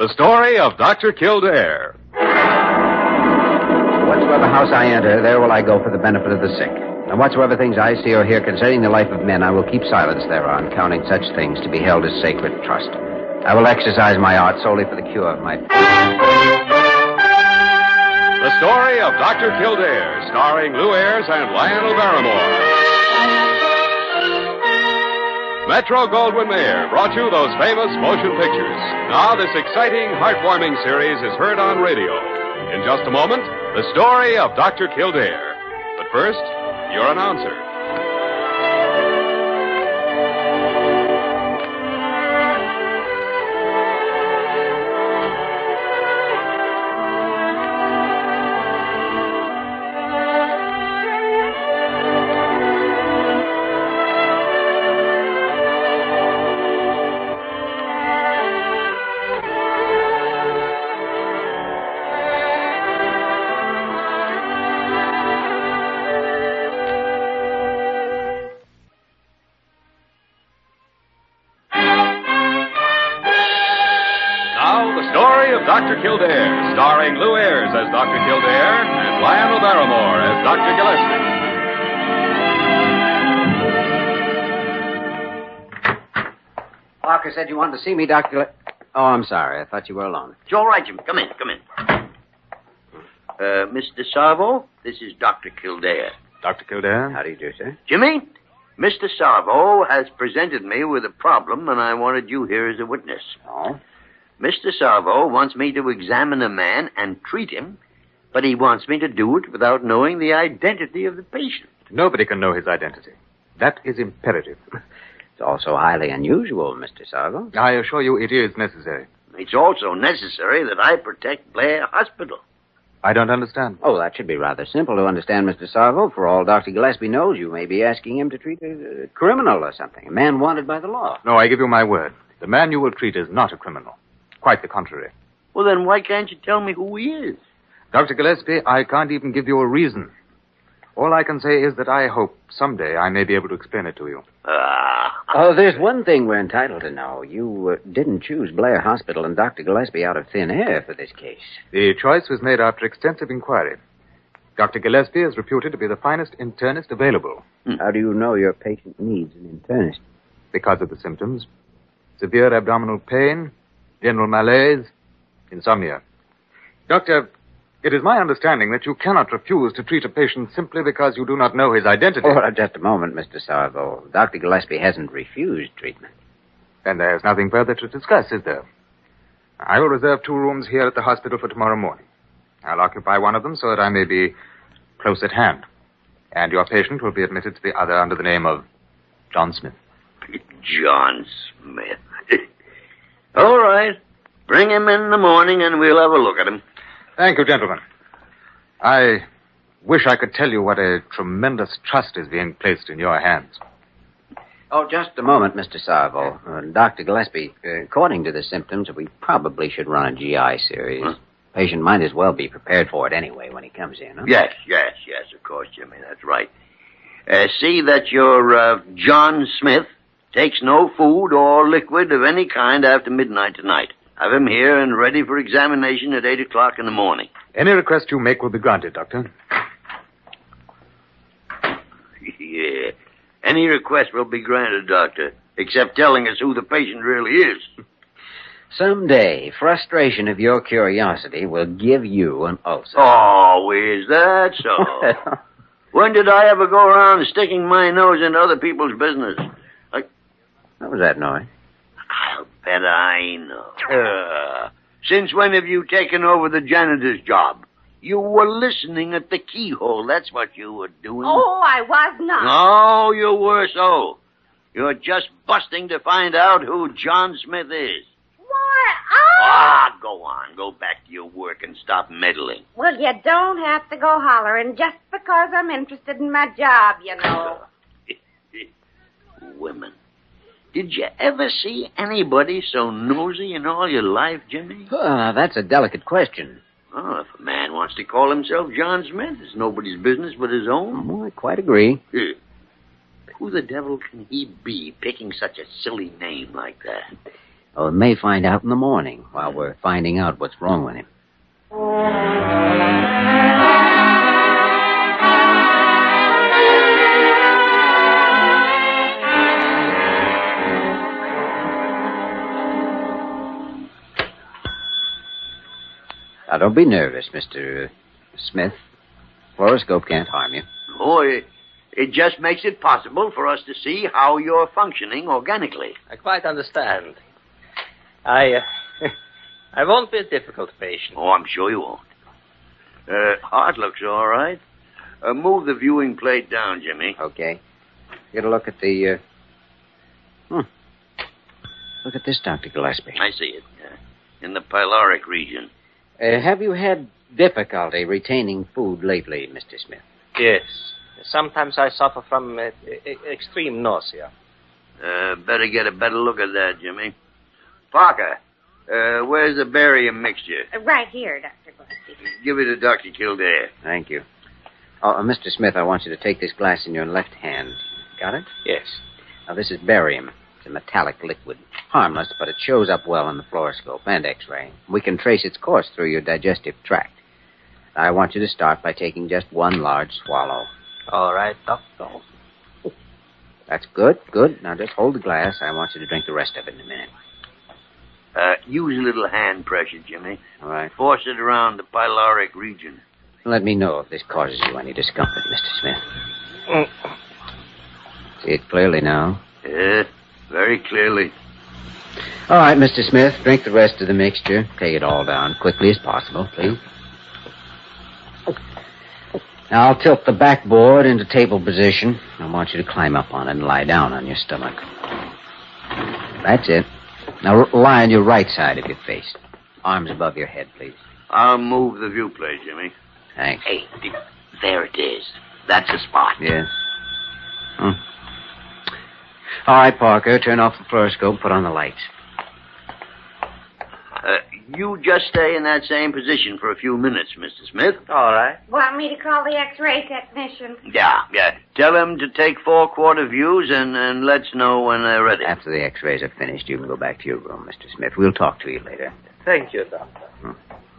The story of Dr. Kildare. Whatsoever house I enter, there will I go for the benefit of the sick. And whatsoever things I see or hear concerning the life of men, I will keep silence thereon, counting such things to be held as sacred trust. I will exercise my art solely for the cure of my... The story of Dr. Kildare, starring Lou Ayres and Lionel Barrymore. Metro-Goldwyn-Mayer brought you those famous motion pictures. Now this exciting, heartwarming series is heard on radio. In just a moment, the story of Dr. Kildare. But first, your announcer. Dr. Kildare, starring Lou Ayres as Dr. Kildare and Lionel Barrymore as Dr. Gillespie. Parker said you wanted to see me, Dr. Oh, I'm sorry. I thought you were alone. It's all right, Jim. Come in. Mr. Sarvo, this is Dr. Kildare. Dr. Kildare? How do you do, sir? Jimmy, Mr. Sarvo has presented me with a problem, and I wanted you here as a witness. Oh? Mr. Sarvo wants me to examine a man and treat him, but he wants me to do it without knowing the identity of the patient. Nobody can know his identity. That is imperative. It's also highly unusual, Mr. Sargo. I assure you it is necessary. It's also necessary that I protect Blair Hospital. I don't understand. Oh, that should be rather simple to understand, Mr. Sargo. For all Dr. Gillespie knows, you may be asking him to treat a criminal or something, a man wanted by the law. No, I give you my word. The man you will treat is not a criminal. Quite the contrary. Well, then why can't you tell me who he is? Dr. Gillespie, I can't even give you a reason. All I can say is that I hope someday I may be able to explain it to you. Oh, there's one thing we're entitled to know. You didn't choose Blair Hospital and Dr. Gillespie out of thin air for this case. The choice was made after extensive inquiry. Dr. Gillespie is reputed to be the finest internist available. How do you know your patient needs an internist? Because of the symptoms. Severe abdominal pain, general malaise, insomnia. Doctor, it is my understanding that you cannot refuse to treat a patient simply because you do not know his identity. Oh, just a moment, Mr. Sarvo. Dr. Gillespie hasn't refused treatment. Then there's nothing further to discuss, is there? I will reserve 2 rooms here at the hospital for tomorrow morning. I'll occupy one of them so that I may be close at hand. And your patient will be admitted to the other under the name of John Smith. John Smith. All right. Bring him in the morning and we'll have a look at him. Thank you, gentlemen. I wish I could tell you what a tremendous trust is being placed in your hands. Oh, just a moment, Mr. Sarvo. Dr. Gillespie, according to the symptoms, we probably should run a GI series. Huh? Patient might as well be prepared for it anyway when he comes in, huh? Yes, of course, Jimmy, that's right. See that your John Smith takes no food or liquid of any kind after midnight tonight. Have him here and ready for examination at 8 o'clock in the morning. Any request you make will be granted, Doctor. Yeah. Any request will be granted, Doctor, except telling us who the patient really is. Someday, frustration of your curiosity will give you an ulcer. Oh, is that so? When did I ever go around sticking my nose into other people's business? What was that noise? I'll bet I know. Since when have you taken over the janitor's job? You were listening at the keyhole. That's what you were doing. Oh, I was not. No, you were so. You're just busting to find out who John Smith is. Why, go on. Go back to your work and stop meddling. Well, you don't have to go hollering just because I'm interested in my job, you know. Women. Did you ever see anybody so nosy in all your life, Jimmy? That's a delicate question. Oh, if a man wants to call himself John Smith, it's nobody's business but his own. Oh, I quite agree. Who the devil can he be picking such a silly name like that? Oh, we may find out in the morning while we're finding out what's wrong with him. Now, don't be nervous, Mr. Smith. Fluoroscope can't harm you. Oh, it just makes it possible for us to see how you're functioning organically. I quite understand. I won't be a difficult patient. Oh, I'm sure you won't. Heart looks all right. Move the viewing plate down, Jimmy. Okay. Get a look at the, Look at this, Dr. Gillespie. I see it. In the pyloric region. Have you had difficulty retaining food lately, Mr. Smith? Yes. Sometimes I suffer from extreme nausea. Better get a better look at that, Jimmy. Parker, where's the barium mixture? Right here, Dr. Gillespie. Give it to Dr. Kildare. Thank you. Oh, Mr. Smith, I want you to take this glass in your left hand. Got it? Yes. Now, this is barium. It's a metallic liquid. Harmless, but it shows up well in the fluoroscope and X-ray. We can trace its course through your digestive tract. I want you to start by taking just one large swallow. All right, doctor. That's good, good. Now just hold the glass. I want you to drink the rest of it in a minute. Use a little hand pressure, Jimmy. All right. Force it around the pyloric region. Let me know if this causes you any discomfort, Mr. Smith. See it clearly now? Yeah, very clearly. All right, Mr. Smith, drink the rest of the mixture. Take it all down quickly as possible, please. Now, I'll tilt the backboard into table position. I want you to climb up on it and lie down on your stomach. That's it. Now, lie on your right side of your face. Arms above your head, please. I'll move the view plate, Jimmy. Thanks. Hey, there it is. That's the spot. Yes. All right, Parker, turn off the fluoroscope, put on the lights. You just stay in that same position for a few minutes, Mr. Smith. All right. Want me to call the X-ray technician? Yeah. Tell him to take 4-quarter views and let's know when they're ready. After the X-rays are finished, you can go back to your room, Mr. Smith. We'll talk to you later. Thank you, doctor.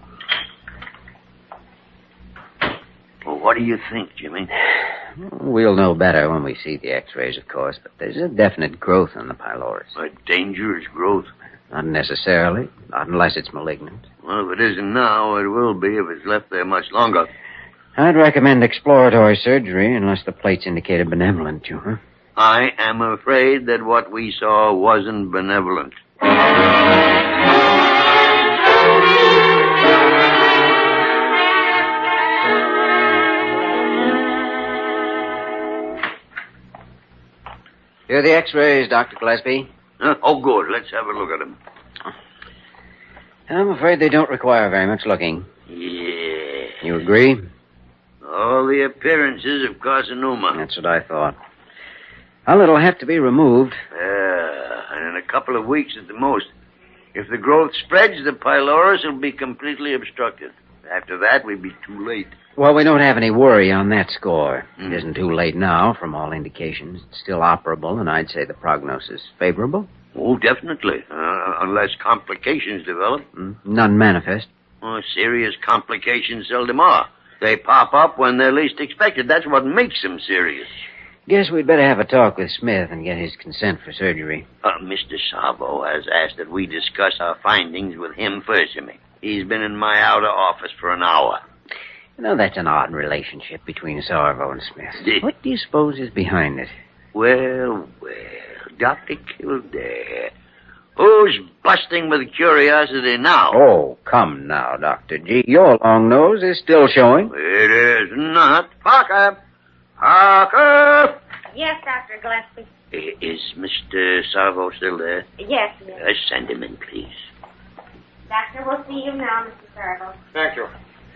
Well, what do you think, Jimmy? We'll know better when we see the X-rays, of course, but there's a definite growth in the pylorus. A dangerous growth. Not necessarily, not unless it's malignant. Well, if it isn't now, it will be if it's left there much longer. I'd recommend exploratory surgery unless the plates indicate a benevolent tumor. I am afraid that what we saw wasn't benevolent. Here are the X-rays, Dr. Gillespie. Oh, good. Let's have a look at them. I'm afraid they don't require very much looking. Yeah. You agree? All the appearances of carcinoma. That's what I thought. Well, it'll have to be removed. And in a couple of weeks at the most. If the growth spreads, the pylorus will be completely obstructed. After that, we'd be too late. Well, we don't have any worry on that score. It isn't too late now, from all indications. It's still operable, and I'd say the prognosis favorable. Oh, definitely. Unless complications develop. None manifest. Oh, serious complications seldom are. They pop up when they're least expected. That's what makes them serious. Guess we'd better have a talk with Smith and get his consent for surgery. Mr. Savo has asked that we discuss our findings with him first, Jimmy. He's been in my outer office for an hour. You know, that's an odd relationship between Sarvo and Smith. What do you suppose is behind it? Well, Dr. Kildare. Who's busting with curiosity now? Oh, come now, Dr. G. Your long nose is still showing. It is not. Parker! Parker! Yes, Dr. Gillespie. Is Mr. Sarvo still there? Yes. Send him in, please. Doctor, we'll see you now, Mr. Sarvo. Thank you.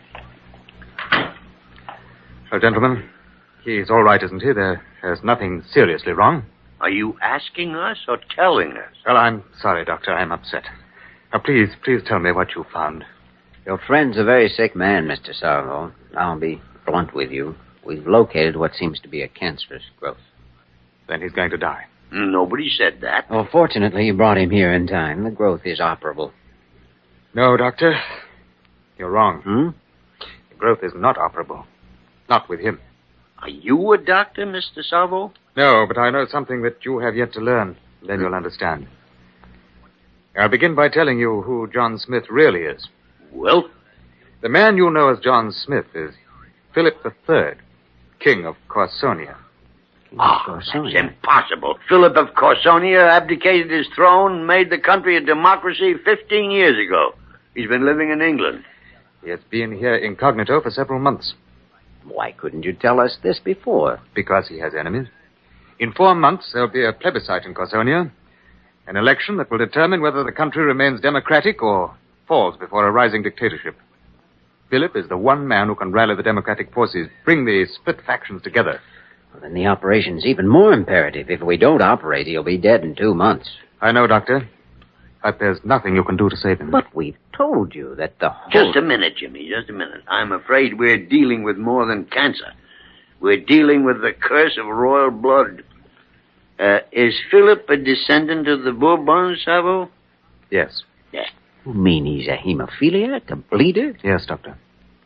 Well, gentlemen, he's all right, isn't he? There's nothing seriously wrong. Are you asking us or telling us? Well, I'm sorry, Doctor. I'm upset. Now, please tell me what you found. Your friend's a very sick man, Mr. Sarvo. I'll be blunt with you. We've located what seems to be a cancerous growth. Then he's going to die. Nobody said that. Well, fortunately, you brought him here in time. The growth is operable. No, Doctor. You're wrong. Hmm? The growth is not operable. Not with him. Are you a doctor, Mr. Salvo? No, but I know something that you have yet to learn. Then you'll understand. I'll begin by telling you who John Smith really is. Well? The man you know as John Smith is Philip III, King of Corsonia. That's impossible. Philip of Corsonia abdicated his throne and made the country a democracy 15 years ago. He's been living in England. He has been here incognito for several months. Why couldn't you tell us this before? Because he has enemies. In 4 months, there'll be a plebiscite in Corsonia. An election that will determine whether the country remains democratic or falls before a rising dictatorship. Philip is the one man who can rally the democratic forces, bring the split factions together. Well, then the operation's even more imperative. If we don't operate, he'll be dead in 2 months. I know, Doctor. But there's nothing you can do to save him. But we've told you that the whole... Just a minute, Jimmy, just a minute. I'm afraid we're dealing with more than cancer. We're dealing with the curse of royal blood. Is Philip a descendant of the Bourbons, Salvo? Yes. Yeah. You mean he's a hemophiliac, a bleeder? Yes, Doctor.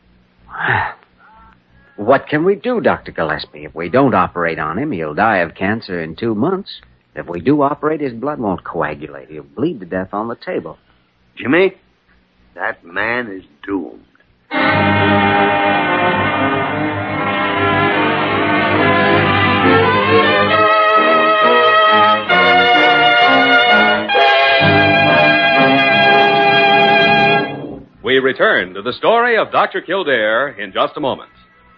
What can we do, Dr. Gillespie? If we don't operate on him, he'll die of cancer in 2 months. If we do operate, his blood won't coagulate. He'll bleed to death on the table. Jimmy, that man is doomed. We return to the story of Dr. Kildare in just a moment.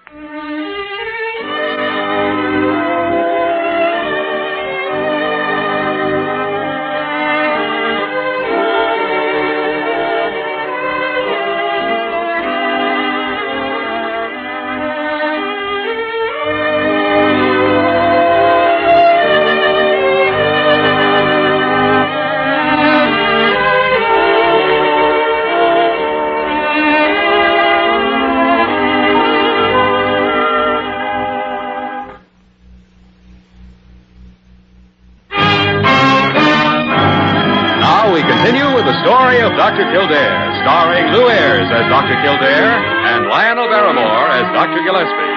Dr. Kildare, starring Lou Ayres as Dr. Kildare and Lionel Barrymore as Dr. Gillespie.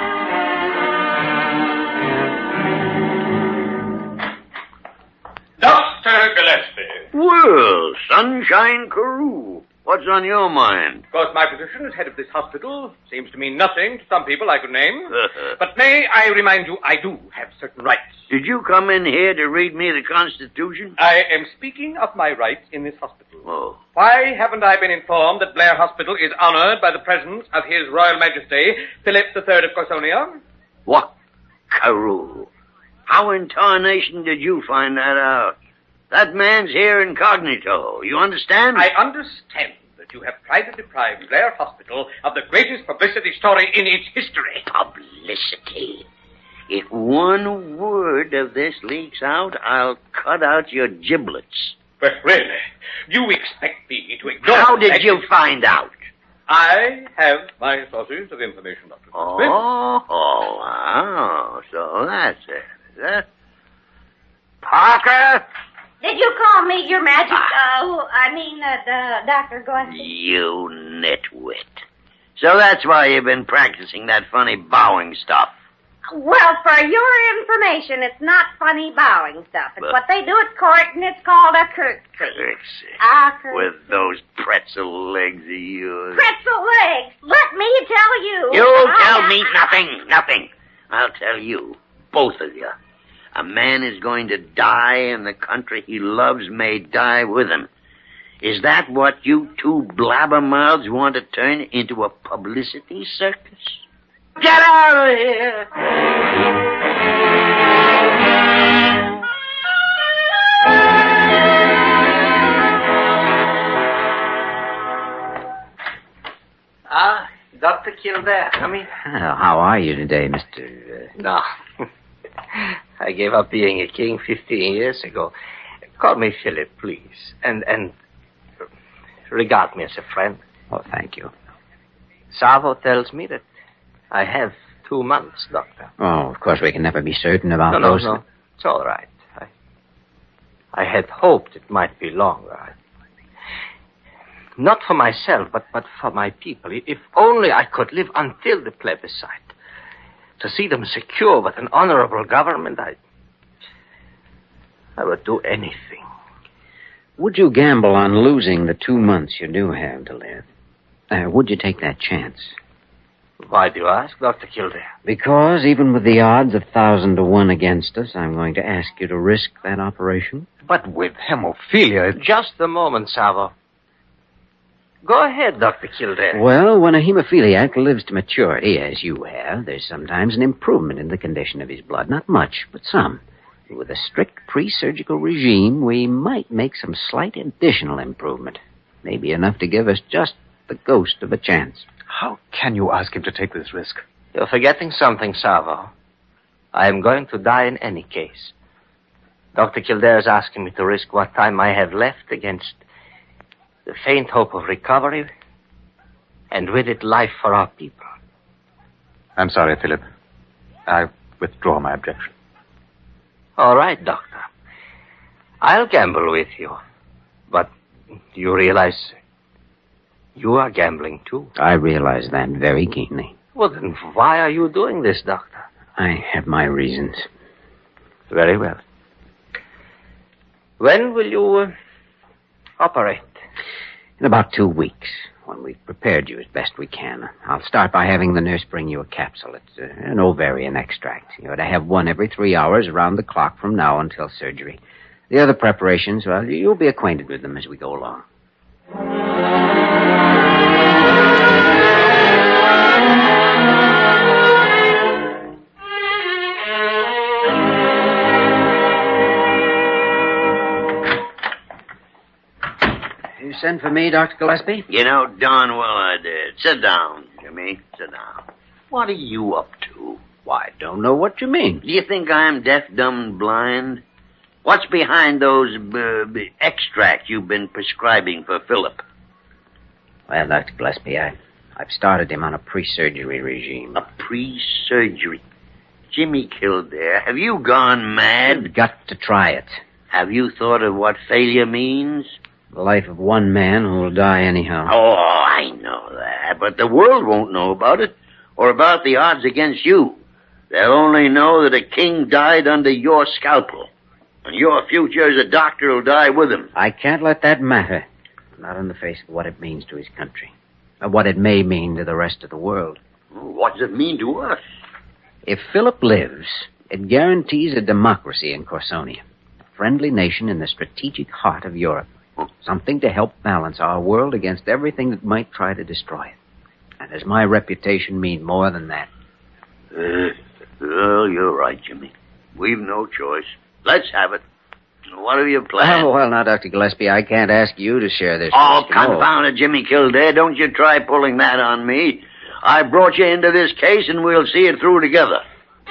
Dr. Gillespie. Well, Sunshine Carew, what's on your mind? Of course, my position as head of this hospital seems to mean nothing to some people I could name. But may I remind you, I do have certain rights. Did you come in here to read me the Constitution? I am speaking of my rights in this hospital. Oh. Why haven't I been informed that Blair Hospital is honored by the presence of His Royal Majesty, Philip III of Corsonia? What? Carew. How in tarnation did you find that out? That man's here incognito. You understand? I understand that you have tried to deprive Blair Hospital of the greatest publicity story in its history. Publicity? If one word of this leaks out, I'll cut out your giblets. But really, you expect me to ignore... How did you find out? I have my sources of information, Dr. Smith. So that's it, is it? Parker? Did you call me your magic... Dr. Gillespie? You nitwit. So that's why you've been practicing that funny bowing stuff. Well, for your information, it's not funny bowing stuff. It's what they do at court, and it's called a curtsy. Curtsy. A curtsy. With those pretzel legs of yours. Pretzel legs. Let me tell you. You'll tell me nothing. I'll tell you, both of you. A man is going to die, and the country he loves may die with him. Is that what you two blabbermouths want to turn into a publicity circus? Get out of here! Dr. Kildare, come in. How are you today, Mr... No. I gave up being a king 15 years ago. Call me Philip, please. And regard me as a friend. Oh, thank you. Salvo tells me that I have 2 months, Doctor. Oh, of course, we can never be certain about No. those... It's all right. I had hoped it might be longer. Not for myself, but for my people. If only I could live until the plebiscite. To see them secure with an honorable government, I would do anything. Would you gamble on losing the 2 months you do have to live? Would you take that chance? Why do you ask, Dr. Kildare? Because even with the odds 1,000 to 1 against us, I'm going to ask you to risk that operation. But with hemophilia... Just a moment, Savo. Go ahead, Dr. Kildare. Well, when a hemophiliac lives to maturity, as you have, there's sometimes an improvement in the condition of his blood. Not much, but some. With a strict pre-surgical regime, we might make some slight additional improvement. Maybe enough to give us just the ghost of a chance. How can you ask him to take this risk? You're forgetting something, Savo. I am going to die in any case. Dr. Kildare is asking me to risk what time I have left against the faint hope of recovery, and with it, life for our people. I'm sorry, Philip. I withdraw my objection. All right, Doctor. I'll gamble with you. But you realize you are gambling, too. I realize that very keenly. Well, then why are you doing this, Doctor? I have my reasons. Very well. When will you operate? In about 2 weeks, when we've prepared you as best we can. I'll start by having the nurse bring you a capsule. It's an ovarian extract. You're to have one every 3 hours around the clock from now until surgery. The other preparations, well, you'll be acquainted with them as we go along. You sent for me, Dr. Gillespie? You know darn well I did. Sit down, Jimmy. Sit down. What are you up to? Why, I don't know what you mean. Do you think I'm deaf, dumb, and blind? What's behind those extracts you've been prescribing for Philip? Well, Dr. Gillespie, I've started him on a pre-surgery regime. A pre-surgery? Jimmy Kildare, have you gone mad? You've got to try it. Have you thought of what failure means? The life of one man who will die anyhow. Oh, I know that, but the world won't know about it, or about the odds against you. They'll only know that a king died under your scalpel, and your future as a doctor will die with him. I can't let that matter. Not in the face of what it means to his country, or what it may mean to the rest of the world. What does it mean to us? If Philip lives, it guarantees a democracy in Corsonia, a friendly nation in the strategic heart of Europe. Something to help balance our world against everything that might try to destroy it. And does my reputation mean more than that? Well, you're right, Jimmy. We've no choice. Let's have it. What have you planned? Oh, well, now, Dr. Gillespie, I can't ask you to share this. Oh, confound it, Jimmy Kildare. Don't you try pulling that on me. I brought you into this case, and we'll see it through together.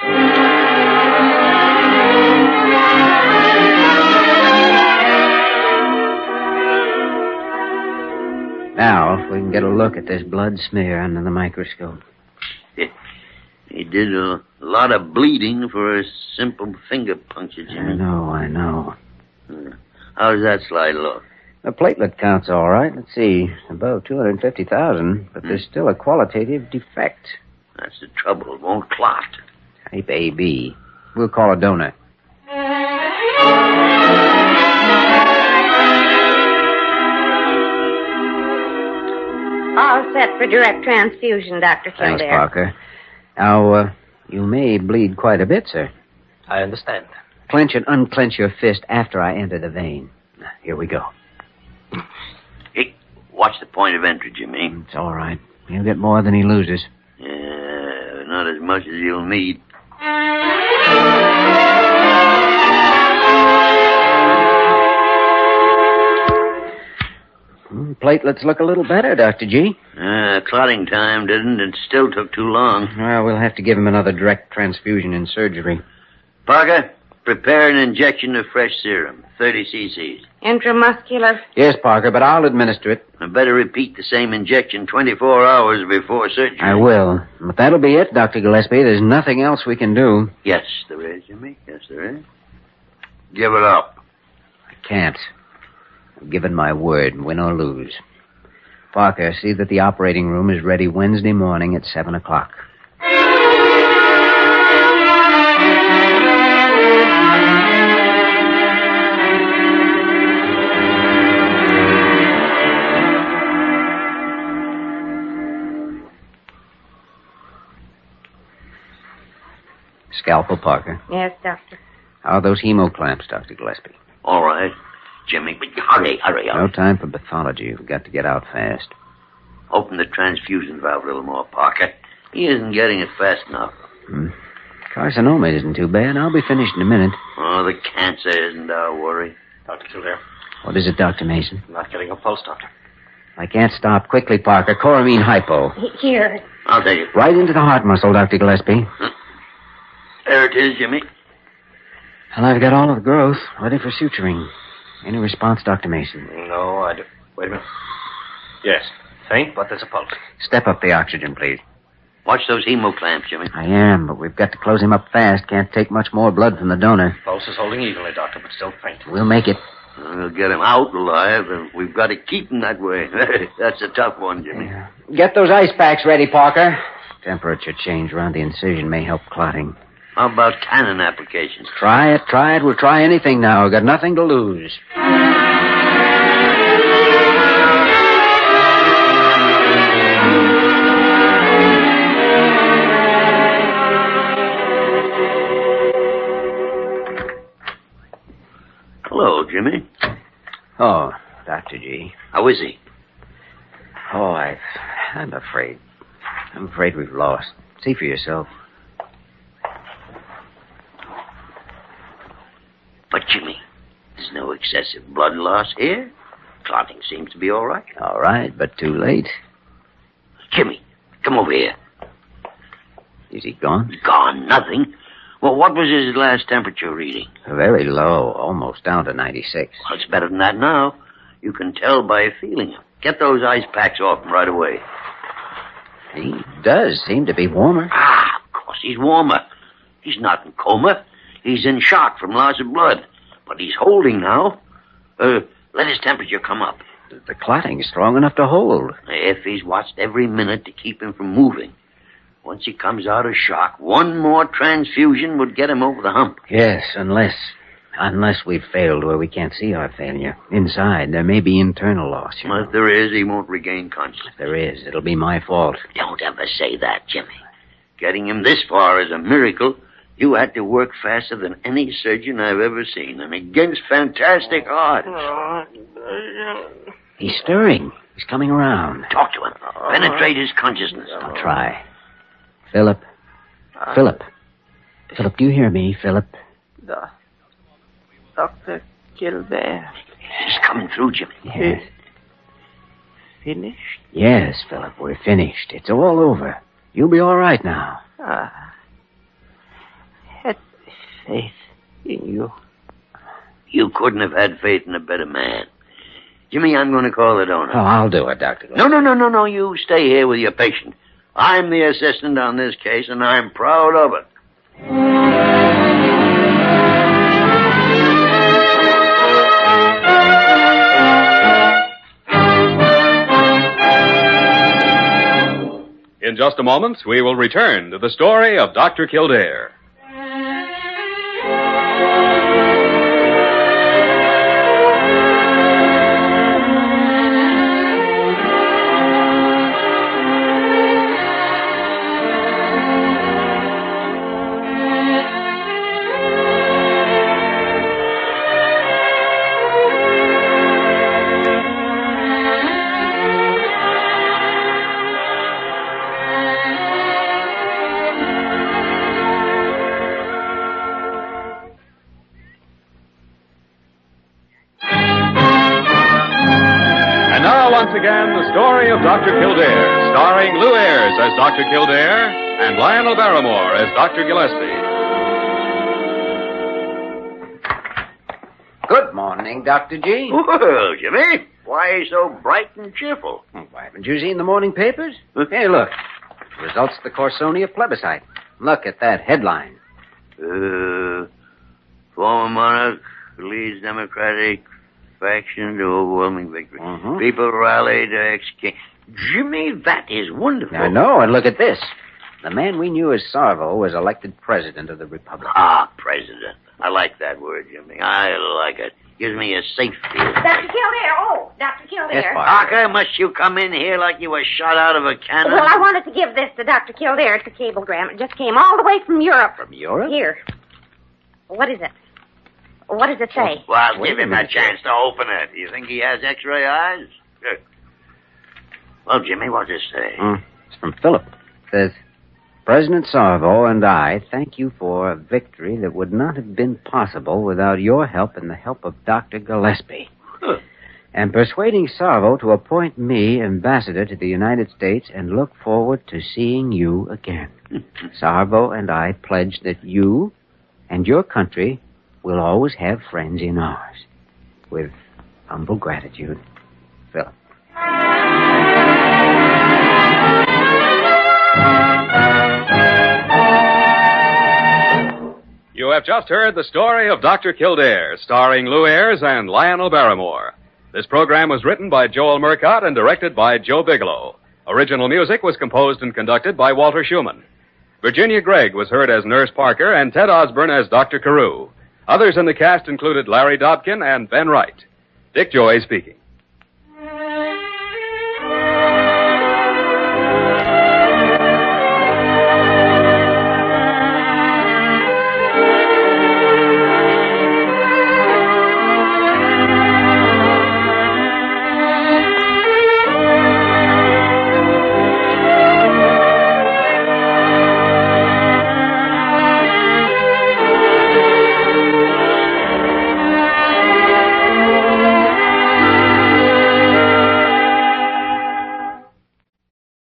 Now, if we can get a look at this blood smear under the microscope. He did a lot of bleeding for a simple finger puncture, Jimmy. I know. How does that slide look? The platelet count's all right. Let's see. Above 250,000, but there's still a qualitative defect. That's the trouble. It won't clot. Type AB. We'll call a donor. All set for direct transfusion, Dr. Kildare. Thanks, Parker. Now, you may bleed quite a bit, sir. I understand. Clench and unclench your fist after I enter the vein. Here we go. Hey, watch the point of entry, Jimmy. It's all right. He'll get more than he loses. Yeah, not as much as you'll need. Platelets look a little better, Dr. G. Clotting time didn't. It still took too long. Well, we'll have to give him another direct transfusion in surgery. Parker, prepare an injection of fresh serum, 30 cc's. Intramuscular? Yes, Parker, but I'll administer it. I better repeat the same injection 24 hours before surgery. I will. But that'll be it, Dr. Gillespie. There's nothing else we can do. Yes, there is, Jimmy. Yes, there is. Give it up. I can't. I've given my word, win or lose. Parker, see that the operating room is ready Wednesday morning at 7 o'clock. Scalpel, Parker. Yes, Doctor. How are those hemo clamps, Dr. Gillespie? All right. Jimmy, but hurry. No time for pathology. We've got to get out fast. Open the transfusion valve a little more, Parker. He isn't getting it fast enough. Carcinoma isn't too bad. I'll be finished in a minute. Oh, the cancer isn't our worry. Dr. Kildare. What is it, Dr. Mason? I'm not getting a pulse, Doctor. I can't stop. Quickly, Parker. Chloramine hypo. Here. I'll take it. Right into the heart muscle, Dr. Gillespie. There it is, Jimmy. Well, I've got all of the growth ready for suturing. Any response, Dr. Mason? No, I don't. Wait a minute. Yes. Faint, but there's a pulse. Step up the oxygen, please. Watch those hemo clamps, Jimmy. I am, but we've got to close him up fast. Can't take much more blood from the donor. Pulse is holding evenly, Doctor, but still faint. We'll make it. We'll get him out alive, and we've got to keep him that way. That's a tough one, Jimmy. Yeah. Get those ice packs ready, Parker. Temperature change around the incision may help clotting. How about cannon applications? Try it. We'll try anything now. We've got nothing to lose. Hello, Jimmy. Oh, Dr. G. How is he? Oh, I'm afraid. I'm afraid we've lost. See for yourself. But, Jimmy, there's no excessive blood loss here. Clotting seems to be all right. All right, but too late. Jimmy, come over here. Is he gone? Gone, nothing. Well, what was his last temperature reading? Very low, almost down to 96. Well, it's better than that now. You can tell by feeling him. Get those ice packs off him right away. He does seem to be warmer. Ah, of course, he's warmer. He's not in coma. He's in shock from loss of blood. But he's holding now. Let his temperature come up. The clotting's strong enough to hold. If he's watched every minute to keep him from moving. Once he comes out of shock, one more transfusion would get him over the hump. Yes, unless we've failed where we can't see our failure. Inside, there may be internal loss. Well, if there is, he won't regain consciousness. If there is, it'll be my fault. Don't ever say that, Jimmy. Getting him this far is a miracle. You had to work faster than any surgeon I've ever seen, and against fantastic odds. He's stirring. He's coming around. Talk to him. Penetrate his consciousness. I'll try. Philip. Philip, do you hear me, Philip? Dr. Kildare. He's coming through, Jimmy. Yes. Finished? Yes, Philip, we're finished. It's all over. You'll be all right now. Had faith in you. You couldn't have had faith in a better man. Jimmy, I'm going to call the donor. Oh, I'll do it, Dr. No. You stay here with your patient. I'm the assistant on this case, and I'm proud of it. In just a moment, we will return to the story of Dr. Kildare. Once again, the story of Dr. Kildare, starring Lou Ayres as Dr. Kildare and Lionel Barrymore as Dr. Gillespie. Good morning, Dr. G. Well, Jimmy, why so bright and cheerful? Why, haven't you seen the morning papers? Hey, look. Results of the Corsonia plebiscite. Look at that headline. Former monarch leads Democratic satisfaction to overwhelming victory. Mhm. People rally to exchange. Jimmy, that is wonderful. I know, and look at this. The man we knew as Sarvo was elected president of the Republic. Ah, president. I like that word, Jimmy. I like it. Gives me a safe feeling. Dr. Kildare. Oh, Dr. Kildare. Yes, Parker. Parker, must you come in here like you were shot out of a cannon? Well, I wanted to give this to Dr. Kildare. It's a cablegram. It just came all the way from Europe. From Europe? Here. What is it? What does it say? Well, Wait give a him a minute. chance to open it. You think he has X-ray eyes? Good. Well, Jimmy, what does it say? It's from Philip. It says, President Sarvo and I thank you for a victory that would not have been possible without your help and the help of Dr. Gillespie. Huh. And persuading Sarvo to appoint me ambassador to the United States and look forward to seeing you again. Sarvo and I pledge that you and your country will always have friends in ours. With humble gratitude, Philip. You have just heard the story of Dr. Kildare, starring Lou Ayres and Lionel Barrymore. This program was written by Joel Murcott and directed by Joe Bigelow. Original music was composed and conducted by Walter Schumann. Virginia Gregg was heard as Nurse Parker and Ted Osborne as Dr. Carew. Others in the cast included Larry Dobkin and Ben Wright. Dick Joy speaking.